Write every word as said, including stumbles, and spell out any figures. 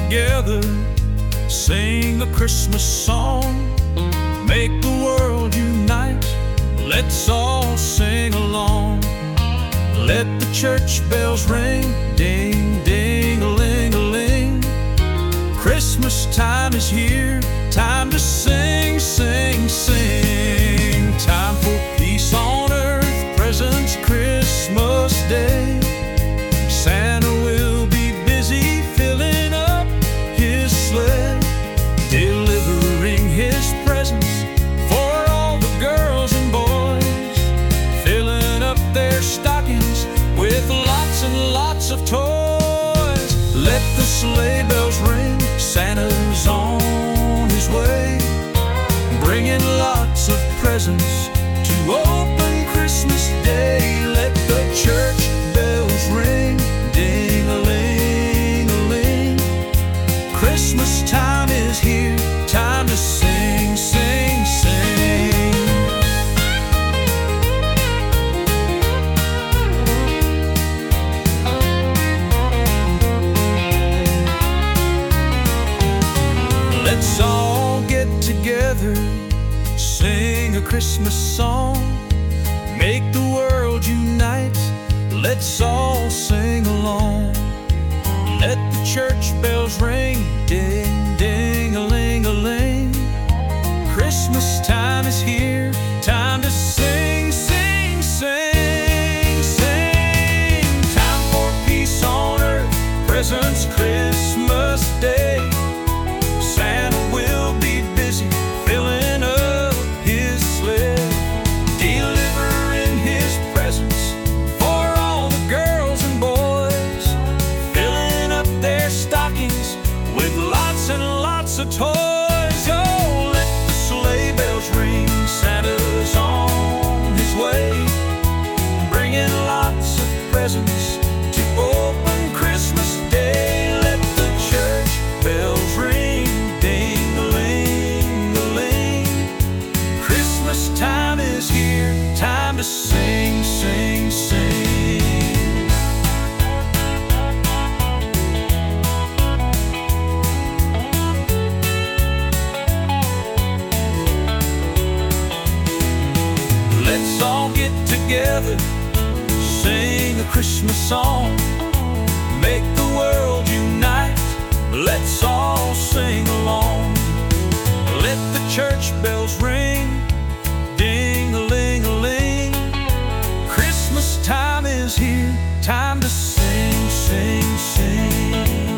together, sing a Christmas song, make the world unite. Let's all sing along. Let the church bells ring, ding, ding-a-ling-a-ling. Christmas time is here, time to sing, sing, sing. Time for peace on earth, presents Christmas Day. Santa will be busy filling up his sleigh, delivering his presents for all the girls and boys, filling up their stockings with lots and lots of toys. Let the sleigh bells ring, Santa's on his way, bringing lots of presents to open Christmas Day. Let the church bells ring, ding-a-ling-a-ling. Christmas time is here, time to sing, sing, sing. Let's all get together, sing a Christmas song, make the world unite. Let's all sing along. Let the church bells ring, ding, ding-a-ling-a-ling. Christmas time is here, time to sing, sing, sing, sing. Time for peace on earth, presents Christmas Day. Santa will be busy filling up his sleigh, delivering his presents for all the girls and boys, filling up their stockings with lots and lots of toys. Oh, let the sleigh bells ring, Santa's on his way, bringing lots of presents to open Christmas Day. Let the church bells ring, ding-a-ling-a-ling. Christmas time is here, time to sing, sing, sing. Let's all get together, sing a Christmas song, make the world unite. Let's all sing along. Let the church bells ring, ding-a-ling-a-ling. Christmas time is here, time to sing, sing, sing.